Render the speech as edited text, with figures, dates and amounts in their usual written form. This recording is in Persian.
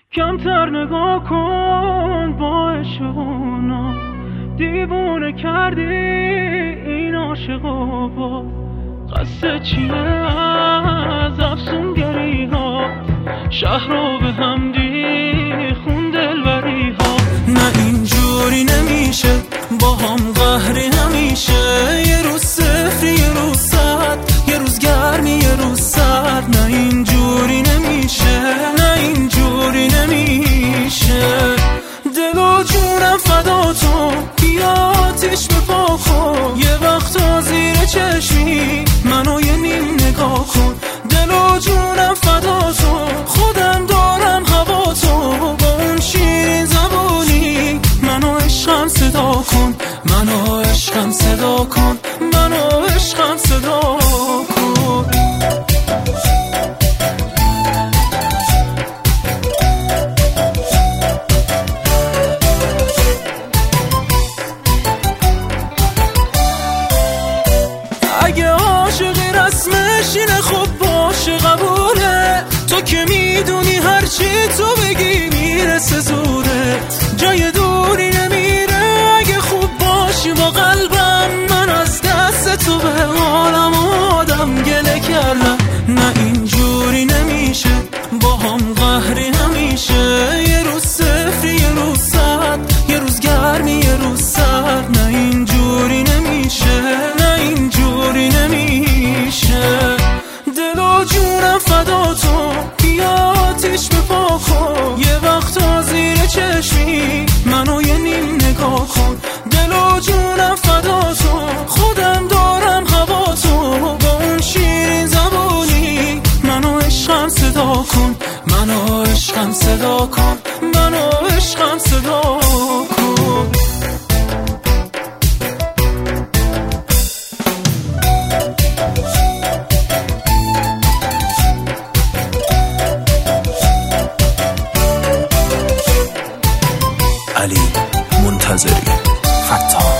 کمتر نگاه کن با عشقونا، دیوونه کردی این عاشقا. با قصد چیه از افسونگری ها، شهر رو به هم خون دلبری ها. نه اینجوری نمیشه با هم قهری همیشه، یه روز صفری یه روز صد، یه روز گرمی یه روز سرد. نه اینجوری نمیشه، نه اینجوری نمیشه. دل و جونم فدا تو، بیا آتیش بپا کن. یه وقتا زیر چشمی منو یه نیم نگاه کن. دل و جونم فدا تو، خودم دارم هوا تو. با اون شیرین زبونی منو عشقم صدا کن، منو عشقم صدا کن، منو عشقم صدا کن. اگه عاشقی رسمش اینه خب باشه قبوله، تو که میدونی هرچی تو بگی میرسه زورت. جای دوری نمیره اگه خوب باشی با قلبم، من از دست تو به حالم آدم گله کردم. نه اینجوری نمیشه با هم قهری همیشه، یه روز صفری یه روز صد، یه روز گرمی یه روز سرد. نه اینجوری نمیشه، نه اینجوری نمیشه. دل و جونم فدا تو، بیا آتیش بپا کن. یه وقتا زیر چشمی منو یه نیم نگاه کن. دل و جونم فدا تو، خودم دارم هوا تو. با اون شیرین زبونی منو عشقم صدا کن، منو عشقم صدا کن، منو عشقم صدا کن. علی منتظری، فتاح.